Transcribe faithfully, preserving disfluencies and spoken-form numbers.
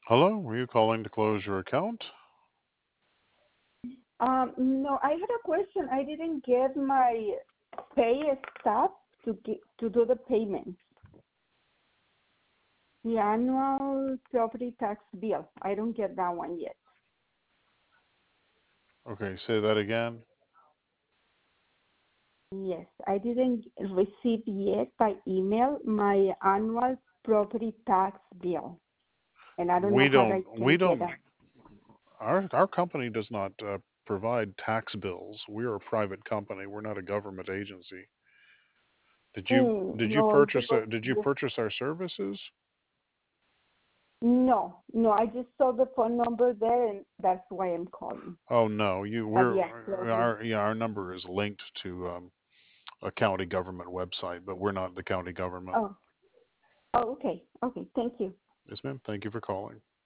Hello, were you calling to close your account? Um, no, I had a question. I didn't get my pay stub to get, to do the payments. The annual property tax bill. I don't get that one yet. Okay, say that again. Yes, I didn't receive yet by email my annual property tax bill, and I don't know We how I don't, we can get don't, that. our, our company does not uh, provide tax bills. We're a private company. We're not a government agency. Did you, Mm, did you no, purchase, because a, did you the, purchase our services? no, no, I just saw the phone number there, and that's why I'm calling. Oh no, you, But we're, yeah, closely. our, yeah, our number is linked to um, a county government website, but we're not the county government. Oh, oh, okay, okay. Thank you. Yes, ma'am. Thank you for calling.